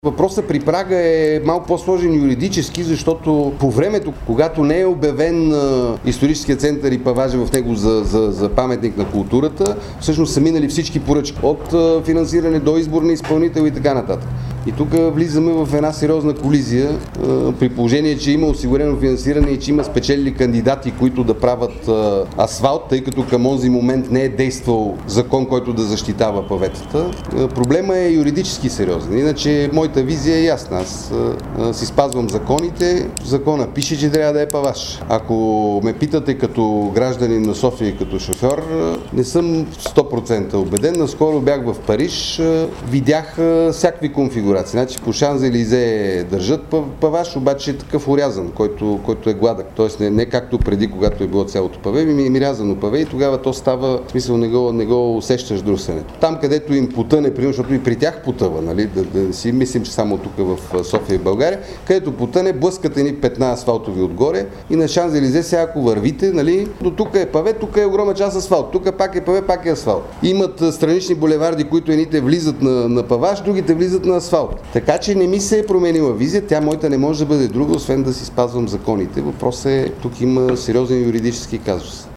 Въпросът при Прага е малко по-сложен юридически, защото по времето, когато не е обявен историческия център и паважа в него за паметник на културата, всъщност са минали всички поръчки. От финансиране до избор на изпълнител и така нататък. И тук влизаме в една сериозна колизия, при положение, че има осигурено финансиране и че има спечелили кандидати, които да правят асфалт, тъй като към онзи момент не е действал закон, който да защитава паветата. Проблема е юридически сериозен. Иначе моята визия е ясна. Аз си спазвам законите. В закона пише, че трябва да е паваж. Ако ме питате като гражданин на София и като шофьор, не съм 100% убеден. Наскоро бях в Париж, видях всякакви конфигурации. Значи по Шанзелизе държат паваж, обаче е такъв орязан, който е гладък. Тоест не както преди, когато е било цялото паве, ми рязано паве и тогава то става, в смисъл не го усещаш друсенето. Там, където им потъне, примерно, защото и при тях потъва, нали, да си мислим, че само тук в София и България, където потъне, блъскат едни петна асфалтови отгоре и на Шанзелизе сега ако вървите, нали, до тук е паве, тук е огромна част асфалт, тук пак е паве, пак е асфалт. Имат странични булеварди, които едните влизат на паваж, другите влизат на асфалт. Така че не ми се е променила визия, тя моята не може да бъде друга, освен да си спазвам законите. Въпросът е, тук има сериозен юридически казус.